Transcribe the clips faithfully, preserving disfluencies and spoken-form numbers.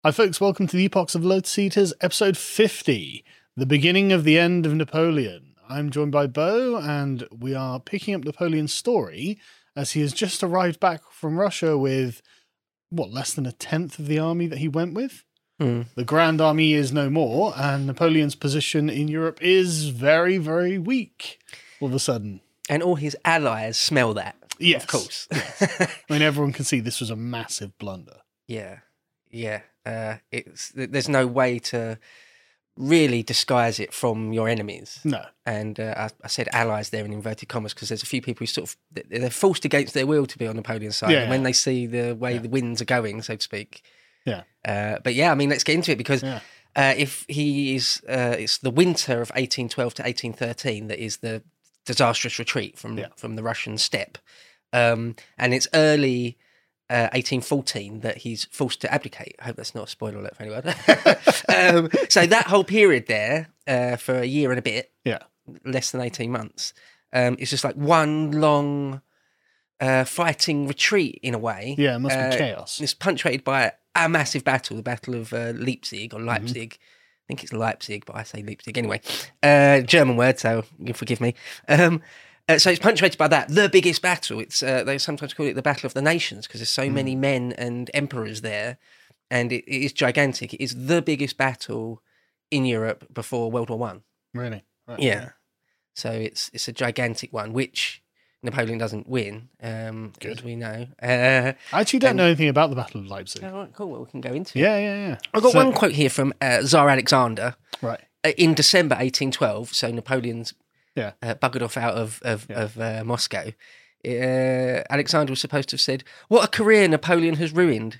Hi folks, welcome to the Epochs of Lotus Eaters, episode fifty, the beginning of the end of Napoleon. I'm joined by Bo, and we are picking up Napoleon's story as he has just arrived back from Russia with, what, less than a tenth of the army that he went with? Hmm. The Grand Army is no more, and Napoleon's position in Europe is very, very weak all of a sudden. And all his allies smell that, Yes. of course. Yes. I mean, everyone can see this was a massive blunder. yeah, yeah. Uh, it's there's no way to really disguise it from your enemies. No. And uh, I, I said allies there in inverted commas because there's a few people who sort of they're forced against their will to be on Napoleon's side. Yeah, and when yeah. they see the way Yeah. the winds are going, so to speak. Yeah. Uh, but yeah, I mean, let's get into it because Yeah. uh, if he is, uh, it's the winter of eighteen twelve to eighteen thirteen that is the disastrous retreat from Yeah. from the Russian steppe, um, and it's early uh, eighteen fourteen that he's forced to abdicate. I hope that's not a spoiler alert for anyone. um, so that whole period there, uh, for a year and a bit, Yeah. less than eighteen months, um, it's just like one long uh, fighting retreat in a way. Yeah, it must be Uh, chaos. It's punctuated by a massive battle, the Battle of uh, Leipzig or Mm-hmm. Leipzig. I think it's Leipzig, but I say Leipzig anyway. Uh, German word, so you forgive me. Um, uh, so it's punctuated by that, the biggest battle. It's uh, they sometimes call it the Battle of the Nations because there's so Mm. many men and emperors there, and it, it is gigantic. It is the biggest battle in Europe before World War One. Really? Right. Yeah. So it's it's a gigantic one, which Napoleon doesn't win, um, Good. as we know. Uh, I actually don't And- know anything about the Battle of Leipzig. all right, cool. Well, we can go into it. Yeah, yeah, yeah. I've got So- one quote here from uh, Tsar Alexander Right. uh, in December eighteen twelve. So Napoleon's Yeah. uh, buggered off out of of, Yeah. of uh, Moscow. Uh, Alexander was supposed to have said, "What a career Napoleon has ruined."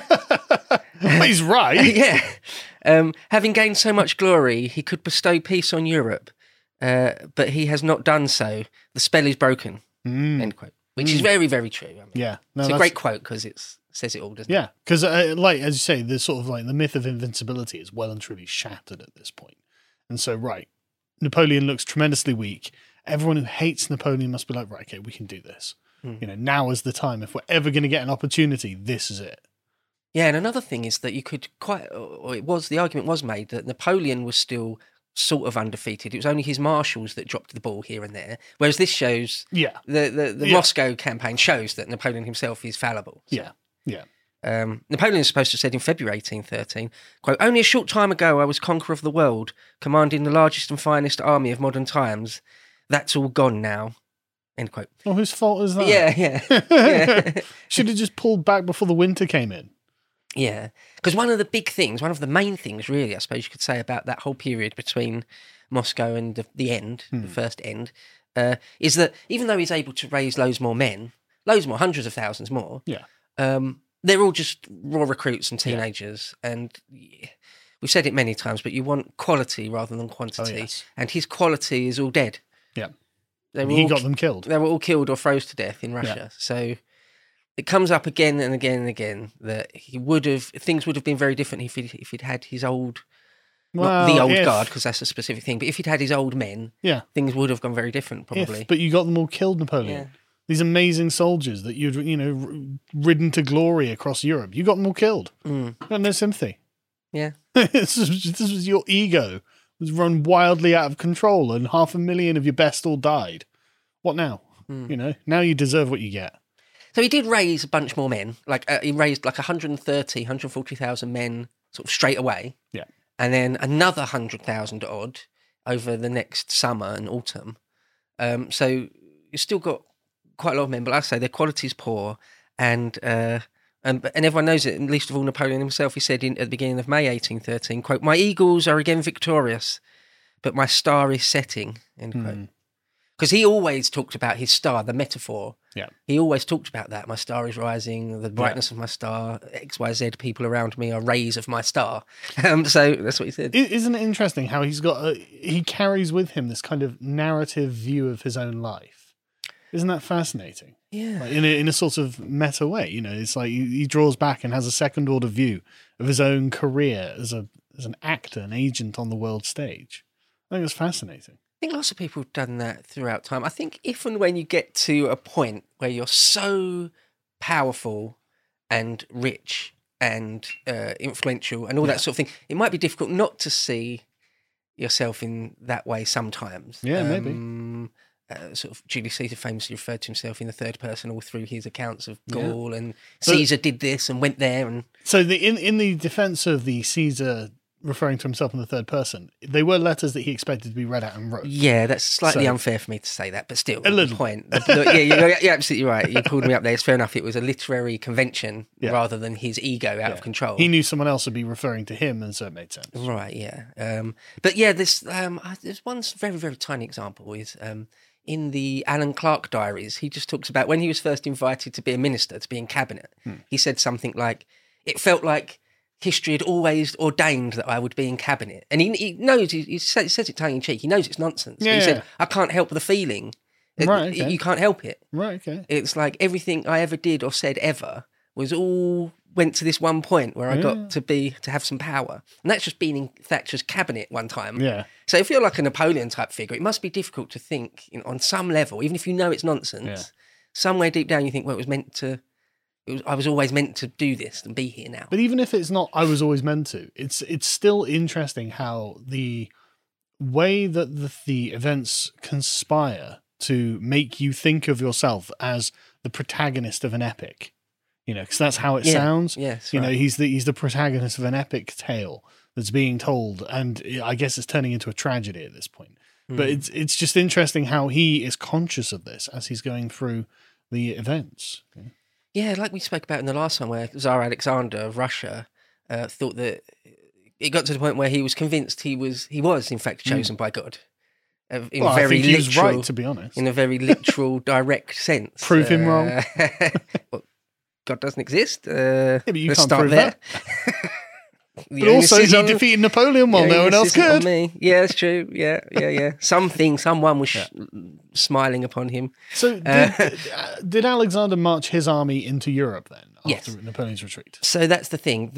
Well, he's right. yeah, um, having gained so much glory, he could bestow peace on Europe, uh, but he has not done so. The spell is broken. Mm. End quote. Which is very, very true. I mean, Yeah. No, it's a that's- great quote because it says it all, doesn't it? Yeah, because uh, like as you say, the sort of like the myth of invincibility is well and truly shattered at this point. And so, right, Napoleon looks tremendously weak. Everyone who hates Napoleon must be like, right, okay, we can do this. Mm. You know, now is the time. If we're ever going to get an opportunity, this is it. Yeah, and another thing is that you could quite, or it was, the argument was made that Napoleon was still sort of undefeated. It was only his marshals that dropped the ball here and there, whereas this shows, Yeah, the the, the Yeah. Moscow campaign shows that Napoleon himself is fallible. So, yeah, yeah. Um, Napoleon is supposed to have said in February eighteen thirteen, quote, "Only a short time ago I was conqueror of the world, commanding the largest and finest army of modern times. That's all gone now." End quote. Well, whose fault is that? Yeah, yeah, yeah. Should have just pulled back before the winter came in. Yeah, because one of the big things, one of the main things, really, I suppose you could say about that whole period between Moscow and the, the end, Hmm. the first end, uh, is that even though he's able to raise loads more men, loads more, hundreds of thousands more, Yeah. um, they're all just raw recruits and teenagers. And yeah, we've said it many times, but you want quality rather than quantity. Oh, yes. And his quality is all dead. Yeah. They were He all got them killed. they were all killed or froze to death in Russia. So it comes up again and again and again that he would have, things would have been very different if he'd, if he'd had his old, not the Well, old if- guard, because that's a specific thing, but if he'd had his old men, Yeah. things would have gone very different, probably. If, but you got them all killed, Napoleon. Yeah. These amazing soldiers that you'd, you know, r- ridden to glory across Europe. You got them all killed. Mm. You got no sympathy. Yeah. this, was, this was your ego. It was run wildly out of control and half a million of your best all died. What now? Mm. You know, now you deserve what you get. So he did raise a bunch more men. Like uh, he raised like one hundred thirty, one hundred forty thousand men sort of straight away. Yeah. And then another one hundred thousand odd over the next summer and autumn. Um, so you've still got quite a lot of men, but like I say, their quality's poor. And, uh, and, and everyone knows it, and least of all Napoleon himself. He said in, at the beginning of May eighteen thirteen, quote, "My eagles are again victorious, but my star is setting," end quote. Hmm. Because he always talked about his star, the metaphor. Yeah. He always talked about that. My star is rising, the brightness of my star, X, Y, Z people around me are rays of my star. Um, so that's what he said. I- Isn't it interesting how he's got a, he carries with him this kind of narrative view of his own life? Isn't that fascinating? Yeah. Like in a, in a sort of meta way, you know, it's like he, he draws back and has a second order view of his own career as a as an actor, an agent on the world stage. I think it's fascinating. I think lots of people have done that throughout time. I think if and when you get to a point where you're so powerful and rich and uh, influential and all Yeah. that sort of thing, it might be difficult not to see yourself in that way sometimes. Yeah, maybe. Um, uh, sort of Julius Caesar famously referred to himself in the third person all through his accounts of Gaul, and So- Caesar did this and went there, and So the in in the defense of the Caesar referring to himself in the third person, they were letters that he expected to be read out and wrote. yeah, that's slightly So- unfair for me to say that, but still, A the little. point. The, the- yeah, you're, you're absolutely right. You pulled me up there. It's fair enough. It was a literary convention Yeah. rather than his ego out Yeah. of control. He knew someone else would be referring to him, and so it made sense. Right, yeah. Um, but yeah, this um, I- there's one very, very tiny example is um, in the Alan Clark diaries. He just talks about when he was first invited to be a minister, to be in cabinet. Hmm. He said something like, "It felt like history had always ordained that I would be in cabinet." And he, he knows, he, he says says it tongue in cheek, he knows it's nonsense. Yeah, he yeah. said, "I can't help the feeling." It- Right, okay. You can't help it. Right. Okay. It's like everything I ever did or said ever was all went to this one point where I Yeah. got to be to have some power, and that's just being in Thatcher's cabinet one time. Yeah. So if you're like a Napoleon type figure, it must be difficult to think, you know, on some level, even if you know it's nonsense. Yeah. Somewhere deep down, you think, well, it was meant to. It was, I was always meant to do this and be here now. But even if it's not, I was always meant to. It's it's still interesting how the way that the, the events conspire to make you think of yourself as the protagonist of an epic. You know, because that's how it Yeah. sounds. Yes, You know, right. he's the he's the protagonist of an epic tale that's being told, and I guess it's turning into a tragedy at this point. But Mm. it's it's just interesting how he is conscious of this as he's going through the events. Yeah, like we spoke about in the last one, where Tsar Alexander of Russia uh, thought that it got to the point where he was convinced he was he was in fact chosen by God, uh, in Hmm. Well, I very think he was literal, right, to be honest. in a very literal, direct sense. Prove him wrong. Uh, well, God doesn't exist. Uh, Yeah, but you let's can't start prove there. that. The But also, onus is he on- defeated Napoleon while the no one onus else isn't on could. me. Yeah, it's true. Yeah, yeah, yeah. Something, someone was sh- smiling upon him. So, did, Uh, uh, did Alexander march his army into Europe then Yes. after Napoleon's retreat? So that's the thing.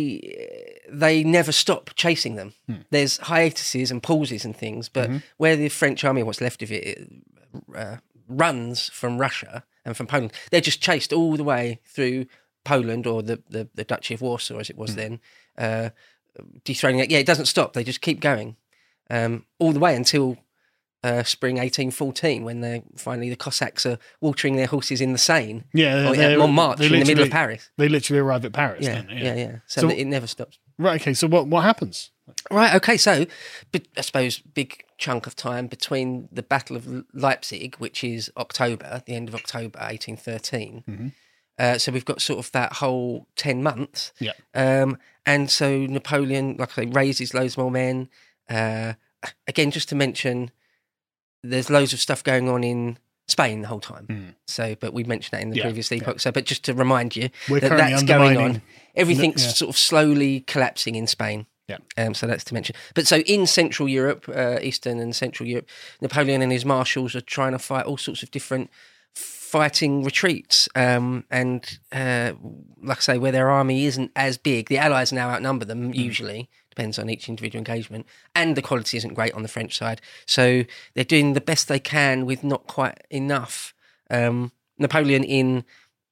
They they never stop chasing them. There's hiatuses and pauses and things, but where the French army, what's left of it, uh, runs from Russia and from Poland, they're just chased all the way through Poland or the, the, the Duchy of Warsaw, as it was then, uh, dethroning it. Yeah, it doesn't stop. They just keep going um, all the way until uh, spring eighteen fourteen, when they finally the Cossacks are watering their horses in the Seine. Yeah, or they- at Montmartre they in the middle literally- of Paris. They literally arrive at Paris Yeah, then. yeah, yeah. So, So- that it never stops. Right, okay, so what, what happens? Right, okay, so but I suppose big chunk of time between the Battle of Leipzig, which is October, the end of October eighteen thirteen. Mm-hmm. Uh, so we've got sort of that whole ten months. Yeah. Um, and so Napoleon, like I say, raises loads more men. Uh, again, just to mention, there's loads of stuff going on in Spain the whole time. Mm. So, but we mentioned that in the Yeah, previous epoch. So, but just to remind you We're that currently that's going undermining- on. Everything's yeah. sort of slowly collapsing in Spain. Yeah. Um, so that's to mention. But so in Central Europe, uh, Eastern and Central Europe, Napoleon and his marshals are trying to fight all sorts of different fighting retreats. Um, and uh, like I say, where their army isn't as big, the Allies now outnumber them, usually. Depends on each individual engagement. And the quality isn't great on the French side. So they're doing the best they can with not quite enough. Um, Napoleon in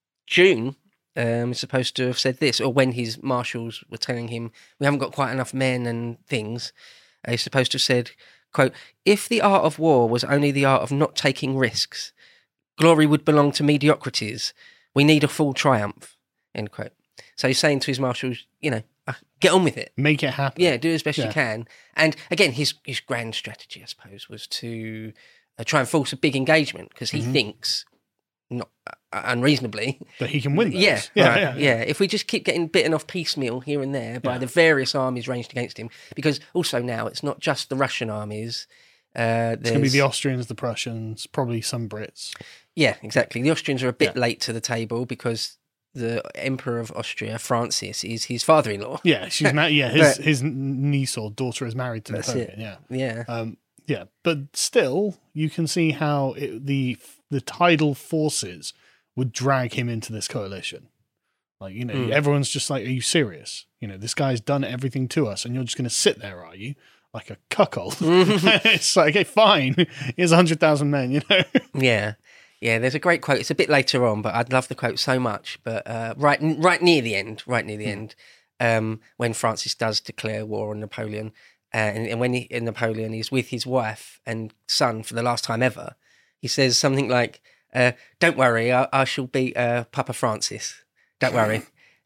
June um, is supposed to have said this, or when his marshals were telling him, we haven't got quite enough men and things, uh, he's supposed to have said, quote, if the art of war was only the art of not taking risks, glory would belong to mediocrities. We need a full triumph, end quote. So he's saying to his marshals, you know, uh, get on with it. Make it happen. Yeah, do as best Yeah. you can. And again, his his grand strategy, I suppose, was to uh, try and force a big engagement because he Mhm. thinks, not uh, unreasonably, That he can win those. yeah, yeah, right, yeah, yeah. If we just keep getting bitten off piecemeal here and there by Yeah. the various armies ranged against him, because also now it's not just the Russian armies. Uh, It's going to be there's- the Austrians, the Prussians, probably some Brits. yeah, exactly. The Austrians are a bit Yeah. late to the table because the Emperor of Austria, Francis, is his father-in-law. Yeah, she's ma- yeah, his But- his niece or daughter is married to That's Napoleon. it. Yeah. Yeah, Um, yeah, but still, you can see how it, the the tidal forces would drag him into this coalition. Like, you know, Mm. everyone's just like, "Are you serious? You know, this guy's done everything to us, and you're just going to sit there, are you, like a cuckold?" It's like, okay, fine. Here's a hundred thousand men. You know. yeah, Yeah, there's a great quote. It's a bit later on, but I'd love the quote so much. But uh, right, right near the end, right near the mm. end, um, when Francis does declare war on Napoleon, uh, and, and when he, Napoleon is with his wife and son for the last time ever, he says something like, uh, "Don't worry, I, I shall be uh, Papa Francis. Don't worry."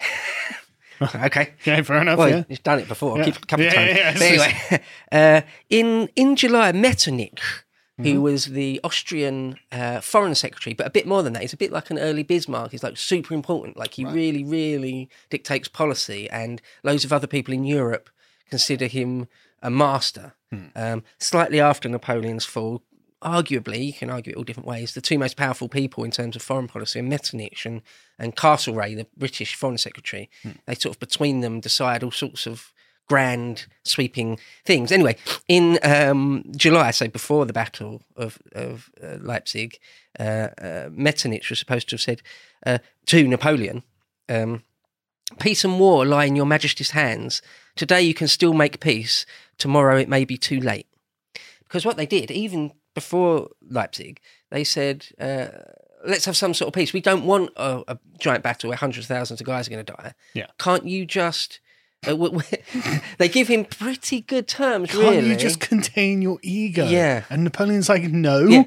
Okay. Yeah, fair enough. Well, yeah. he's done it before, Yeah. a couple of Yeah, times. yeah, But anyway, uh, in in July, Metternich, who mm-hmm. was the Austrian uh, foreign secretary, but a bit more than that. He's a bit like an early Bismarck. He's like super important. Like he right. really, really dictates policy, and loads of other people in Europe consider him a master. Hmm. Um, slightly after Napoleon's fall, arguably, you can argue it all different ways, the two most powerful people in terms of foreign policy are Metternich and, and Castlereagh, the British foreign secretary. Hmm. They sort of, between them, decide all sorts of grand, sweeping things. Anyway, in um, July, so before the Battle of, of uh, Leipzig, uh, uh, Metternich was supposed to have said uh, to Napoleon, um, "Peace and war lie in your Majesty's hands. Today you can still make peace. Tomorrow it may be too late." Because what they did, even before Leipzig, they said, uh, let's have some sort of peace. We don't want a, a giant battle where hundreds of thousands of guys are going to die. Yeah. Can't you just... Uh, w- w- they give him pretty good terms, Can't really. you just contain your ego? Yeah. And Napoleon's like, no. Yeah.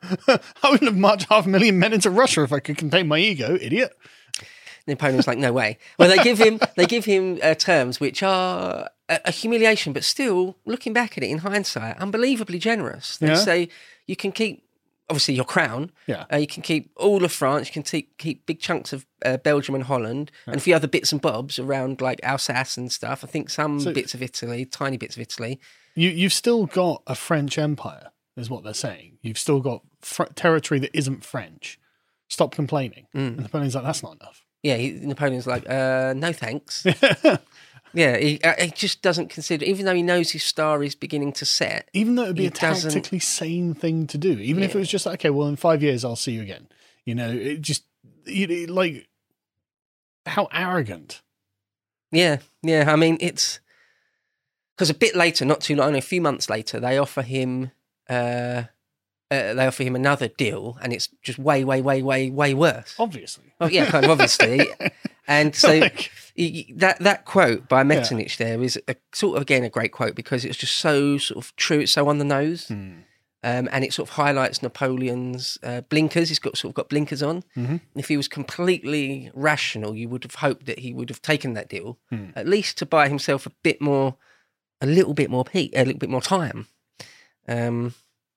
I wouldn't have marched half a million men into Russia if I could contain my ego, idiot. Napoleon's like, no way. Well, they give him they give him uh, terms which are a, a humiliation, but still, looking back at it in hindsight, unbelievably generous. They Yeah. say you can keep, obviously, your crown. Yeah. Uh, you can keep all of France. You can keep, keep big chunks of uh, Belgium and Holland, Yeah. and a few other bits and bobs around like Alsace and stuff. I think some So- bits of Italy, tiny bits of Italy. You, you've still got a French empire, is what they're saying. You've still got fr- territory that isn't French. Stop complaining. Mm. And Napoleon's like, that's not enough. Yeah, he, Napoleon's like, uh, no thanks. Yeah, he, uh, he just doesn't consider, even though he knows his star is beginning to set. Even though it would be He a doesn't- tactically sane thing to do. Even if it Yeah. was just like, okay, well, in five years, I'll see you again. You know, it just, you know, like, how arrogant. Yeah, yeah. I mean, it's because a bit later, not too long, only a few months later, they offer him, uh, uh, they offer him another deal, and it's just way, way, way, way, way worse. Obviously. Oh yeah, kind of obviously. And so Like- y- y- that that quote by Metternich there is a, sort of again a great quote because it's just so sort of true. It's so on the nose. Hmm. Um, and it sort of highlights Napoleon's uh, blinkers. He's got sort of got blinkers on. Mm-hmm. If he was completely rational, you would have hoped that he would have taken that deal, Hmm. at least to buy himself a bit more, a little bit more peak, a little bit more time. Um,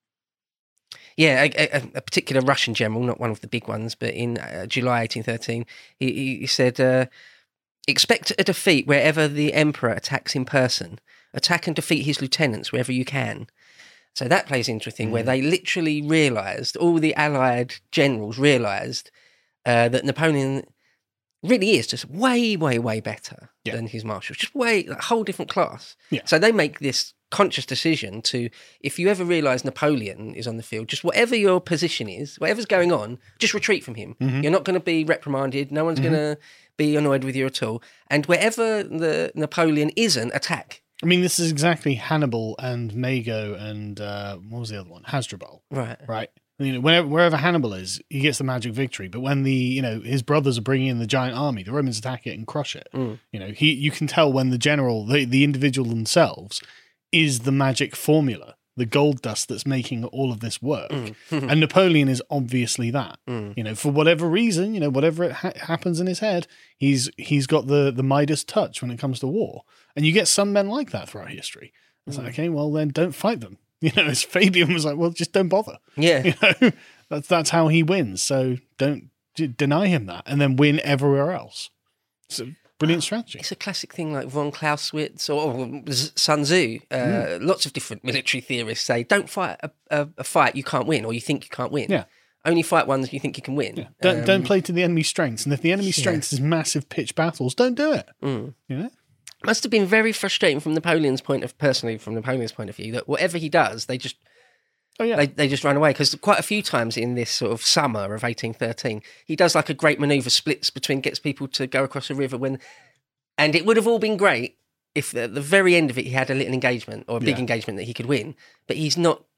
yeah, a, a, a particular Russian general, not one of the big ones, but in uh, July eighteen thirteen, he, he, he said, uh, "Expect a defeat wherever the emperor attacks in person. Attack and defeat his lieutenants wherever you can." So that plays into a thing where they literally realised, all the Allied generals realised uh, that Napoleon really is just way, way, way better Yeah. than his marshals. Just way, a whole different class. Yeah. So they make this conscious decision to, if you ever realise Napoleon is on the field, just whatever your position is, whatever's going on, just retreat from him. Mm-hmm. You're not going to be reprimanded. No one's going to be annoyed with you at all. And wherever the Napoleon isn't, attack. I mean, this is exactly Hannibal and Mago and uh, what was the other one? Hasdrubal, Right. right? You know, whenever wherever Hannibal is, he gets the magic victory. But when the you know his brothers are bringing in the giant army, the Romans attack it and crush it. Mm. You know, he you can tell when the general, the the individual themselves, is the magic formula, the gold dust that's making all of this work. Mm. And Napoleon is obviously that. Mm. You know, for whatever reason, you know, whatever it ha- happens in his head, he's he's got the the Midas touch when it comes to war. And you get some men like that throughout history. It's like, okay, well then don't fight them. You know, as Fabian was like, well, just don't bother. Yeah. You know, that's that's how he wins. So don't d- deny him that, and then win everywhere else. It's a brilliant strategy. It's a classic thing like von Clausewitz or Sun Tzu. Uh, Mm. Lots of different military theorists say, don't fight a, a, a fight you can't win or you think you can't win. Yeah. Only fight ones you think you can win. Yeah. Don't Um, don't play to the enemy's strengths, and if the enemy's yeah. strengths is massive pitched battles, don't do it. Mm. You know. Must have been very frustrating from Napoleon's point of, personally, from Napoleon's point of view, that whatever he does, they just Oh yeah. they, they just run away. Because quite a few times in this sort of summer of eighteen thirteen, he does like a great manoeuvre, splits between, gets people to go across a river when, and it would have all been great if at the very end of it he had a little engagement or a big Yeah. engagement that he could win. But he's not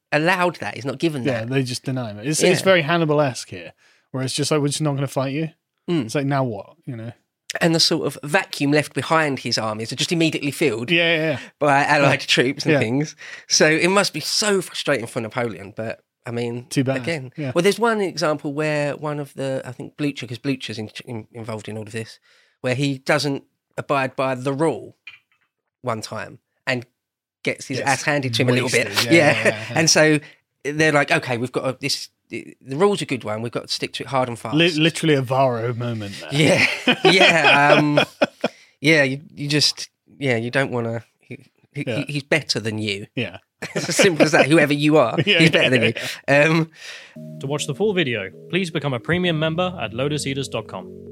allowed that. He's not given Yeah, that. they just deny him. It's, Yeah. it's very Hannibal-esque here, where it's just like, we're just not going to fight you. Mm. It's like, now what? You know? And the sort of vacuum left behind his armies are just immediately filled Yeah, yeah, yeah. by Allied troops and Yeah. things. So it must be so frustrating for Napoleon. But I mean, Too bad. again, Yeah. well, there's one example where one of the, I think Blucher, because Blucher's in, in, involved in all of this, where he doesn't abide by the rule one time and gets his Yes. ass handed to him a little bit. Wasted. Yeah, Yeah, yeah, yeah, yeah. And so they're like, okay, we've got a, this. The rule's a good one. We've got to stick to it hard and fast. Li- literally a Varro moment there. Yeah, yeah, um, yeah. You, you just, yeah, you don't want to. He, he, Yeah. He's better than you. Yeah. It's as simple as that. Whoever you are, Yeah, he's better yeah, than you. Um, To watch the full video, please become a premium member at lotus eaters dot com.